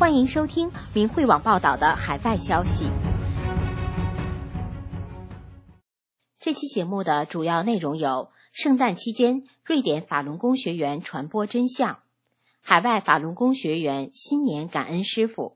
欢迎收听明慧网报道的海外消息。这期节目的主要内容有：圣诞期间，瑞典法轮功学员传播真相；海外法轮功学员新年感恩师父。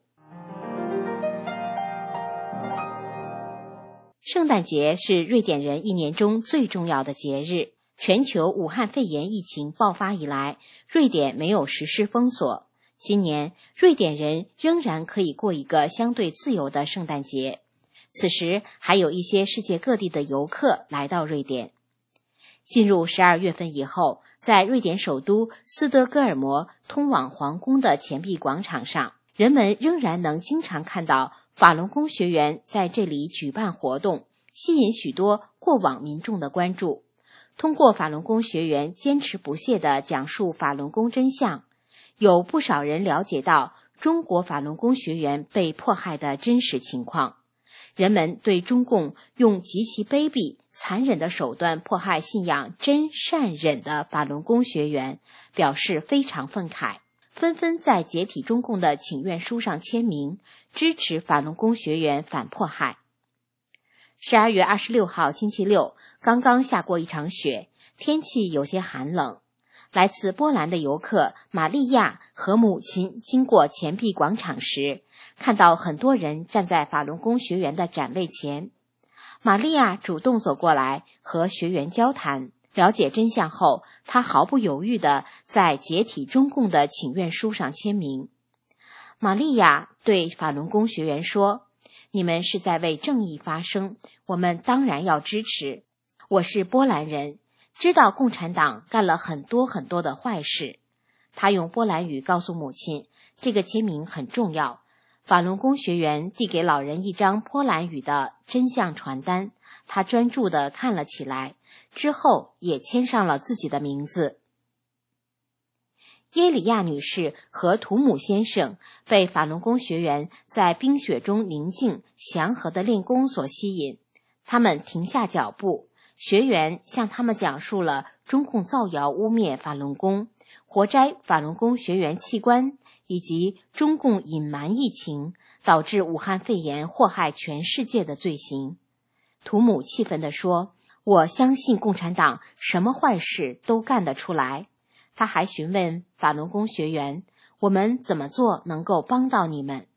圣诞节是瑞典人一年中最重要的节日。全球武汉肺炎疫情爆发以来，瑞典没有实施封锁。今年，瑞典人仍然可以过一个相对自由的圣诞节。此时，还有一些世界各地的游客来到瑞典。进入12月份以后，在瑞典首都斯德哥尔摩通往皇宫的钱币广场上，人们仍然能经常看到法轮功学员在这里举办活动，吸引许多过往民众的关注。通过法轮功学员坚持不懈地讲述法轮功真相，有不少人了解到中国法轮功学员被迫害的真实情况。人们对中共用极其卑鄙、残忍的手段迫害信仰真善忍的法轮功学员表示非常愤慨，纷纷在解体中共的请愿书上签名，支持法轮功学员反迫害。12月26号星期六，刚刚下过一场雪，天气有些寒冷。来自波兰的游客玛利亚和母亲经过钱币广场时，看到很多人站在法轮功学员的展位前。玛利亚主动走过来和学员交谈，了解真相后，她毫不犹豫地在解体中共的请愿书上签名。玛利亚对法轮功学员说：“你们是在为正义发声，我们当然要支持。我是波兰人，知道共产党干了很多的坏事。”他用波兰语告诉母亲，这个签名很重要。法轮功学员递给老人一张波兰语的真相传单，他专注地看了起来，之后也签上了自己的名字。耶里亚女士和图姆先生被法轮功学员在冰雪中宁静祥和的练功所吸引，他们停下脚步，学员向他们讲述了中共造谣污蔑法轮功、活摘法轮功学员器官，以及中共隐瞒疫情导致武汉肺炎祸害全世界的罪行。图姆气愤地说：“我相信共产党什么坏事都干得出来。”他还询问法轮功学员：“我们怎么做能够帮到你们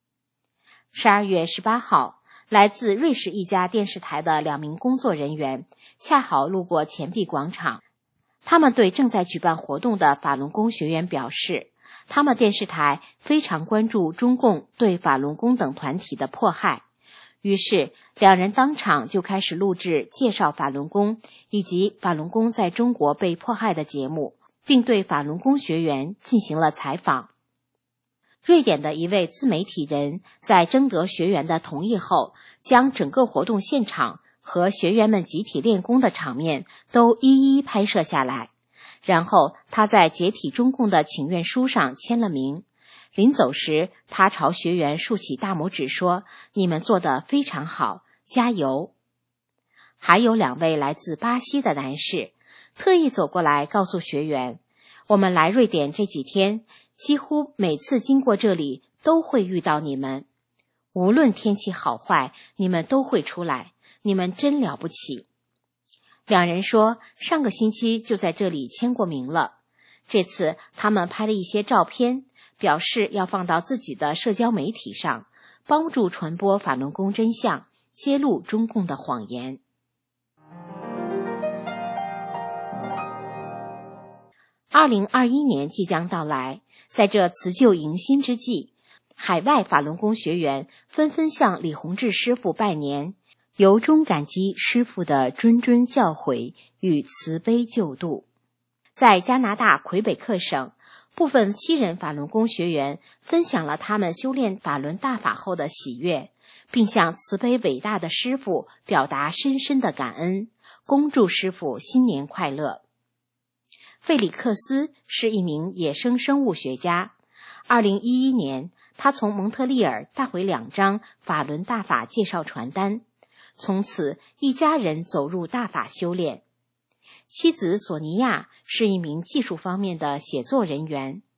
？”12月18号，来自瑞士一家电视台的2名工作人员恰好路过钱币广场，他们对正在举办活动的法轮功学员表示，他们电视台非常关注中共对法轮功等团体的迫害。于是2人当场就开始录制介绍法轮功以及法轮功在中国被迫害的节目，并对法轮功学员进行了采访。瑞典的一位自媒体人在征得学员的同意后，将整个活动现场和学员们集体练功的场面都一一拍摄下来，然后他在解体中共的请愿书上签了名。临走时，他朝学员竖起大拇指说：“你们做得非常好，加油！”还有2位来自巴西的男士特意走过来告诉学员：“我们来瑞典这几天，几乎每次经过这里都会遇到你们。无论天气好坏，你们都会出来，你们真了不起。”2人说，上个星期就在这里签过名了。这次他们拍了一些照片，表示要放到自己的社交媒体上，帮助传播法轮功真相，揭露中共的谎言。2021年即将到来，在这辞旧迎新之际，海外法轮功学员纷纷向李洪志师父拜年，由衷感激师父的谆谆教诲与慈悲救度。在加拿大魁北克省，部分西人法轮功学员分享了他们修炼法轮大法后的喜悦，并向慈悲伟大的师父表达深深的感恩，恭祝师父新年快乐。费里克斯是一名野生生物学家。2011年，他从蒙特利尔带回2张法轮大法介绍传单，从此一家人走入大法修炼。妻子索尼娅是一名技术方面的写作人员，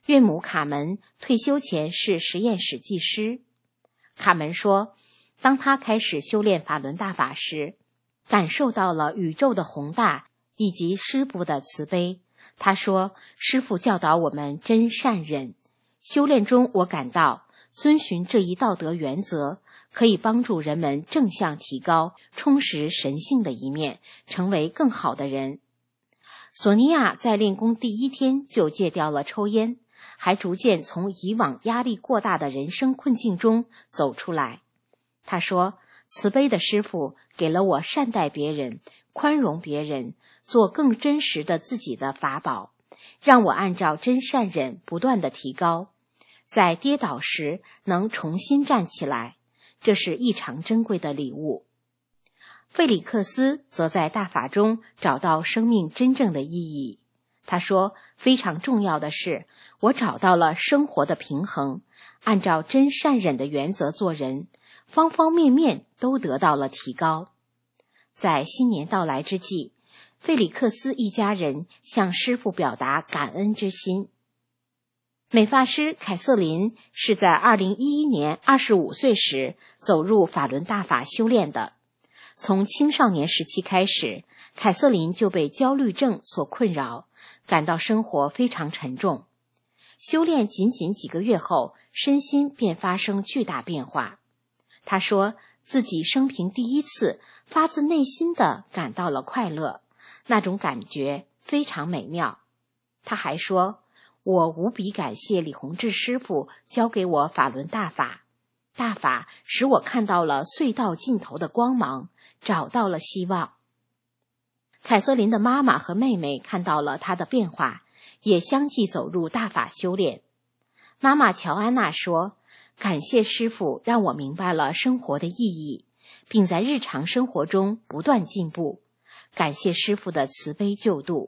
岳母卡门退休前是实验室技师。卡门说，当他开始修炼法轮大法时，感受到了宇宙的宏大以及师父的慈悲。他说，师父教导我们真善忍，修炼中我感到遵循这一道德原则可以帮助人们正向提高，充实神性的一面，成为更好的人。索尼娅在练功第一天就戒掉了抽烟，还逐渐从以往压力过大的人生困境中走出来。他说，慈悲的师父给了我善待别人、宽容别人、做更真实的自己的法宝，让我按照真善忍不断的提高，在跌倒时能重新站起来，这是异常珍贵的礼物。费里克斯则在大法中找到生命真正的意义。他说，非常重要的是，我找到了生活的平衡，按照真善忍的原则做人，方方面面都得到了提高。在新年到来之际，费里克斯一家人向师父表达感恩之心。美发师凯瑟琳是在2011年25岁时走入法轮大法修炼的。从青少年时期开始，凯瑟琳就被焦虑症所困扰，感到生活非常沉重。修炼仅几个月后，身心便发生巨大变化。她说，自己生平第一次发自内心地感到了快乐，那种感觉非常美妙。她还说，我无比感谢李洪志师父教给我法轮大法，大法使我看到了隧道尽头的光芒，找到了希望。凯瑟琳的妈妈和妹妹看到了她的变化，也相继走入大法修炼。妈妈乔安娜说，感谢师父让我明白了生活的意义，并在日常生活中不断进步，感谢师父的慈悲救度。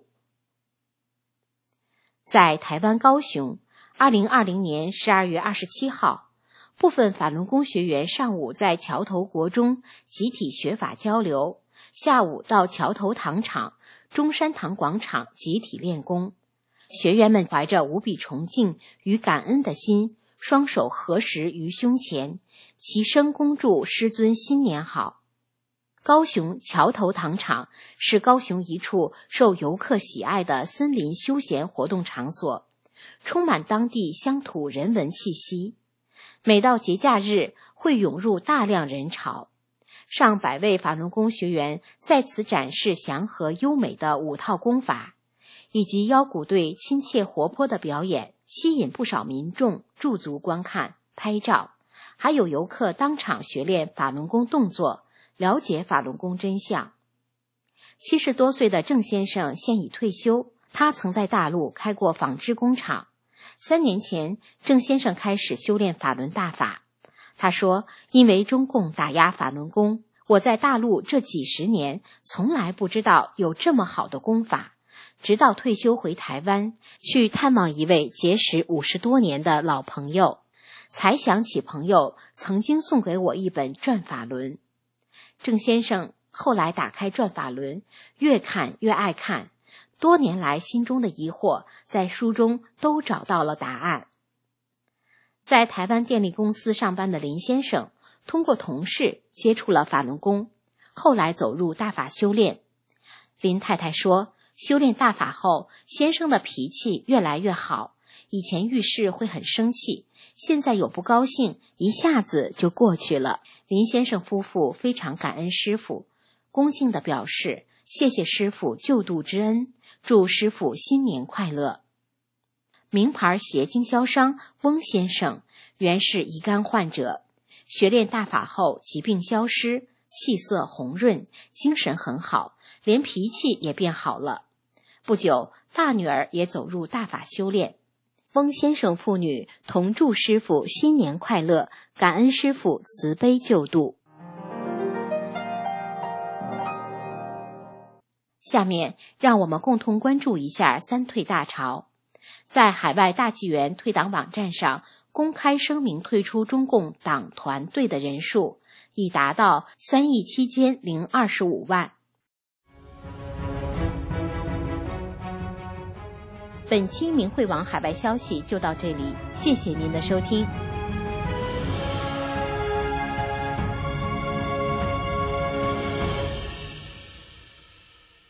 在台湾高雄，2020年12月27号，部分法轮功学员上午在桥头国中集体学法交流，下午到桥头糖厂、中山堂广场集体练功。学员们怀着无比崇敬与感恩的心，双手合十于胸前，齐声恭祝师尊新年好。高雄桥头糖厂是高雄一处受游客喜爱的森林休闲活动场所，充满当地乡土人文气息。每到节假日会涌入大量人潮，上百位法轮功学员在此展示祥和优美的5套功法，以及腰鼓队亲切活泼的表演，吸引不少民众驻足观看、拍照，还有游客当场学练法轮功动作，了解法轮功真相。70多岁的郑先生现已退休，他曾在大陆开过纺织工厂。3年前，郑先生开始修炼法轮大法。他说，因为中共打压法轮功，我在大陆这几十年从来不知道有这么好的功法，直到退休回台湾去探望一位结识50多年的老朋友，才想起朋友曾经送给我一本转法轮。郑先生后来打开转法轮，越看越爱看，多年来心中的疑惑在书中都找到了答案。在台湾电力公司上班的林先生，通过同事接触了法轮功，后来走入大法修炼。林太太说，修炼大法后，先生的脾气越来越好，以前遇事会很生气，现在有不高兴，一下子就过去了。林先生夫妇非常感恩师父，恭敬地表示谢谢师父救度之恩，祝师父新年快乐。名牌鞋经销商翁先生原是乙肝患者，学练大法后疾病消失，气色红润，精神很好，连脾气也变好了。不久，大女儿也走入大法修炼。翁先生父女同祝师父新年快乐，感恩师父慈悲救度。下面让我们共同关注一下三退大潮。在海外大纪元退党网站上公开声明退出中共党团队的人数已达到37025万。 本期明慧网海外消息就到这里，谢谢您的收听。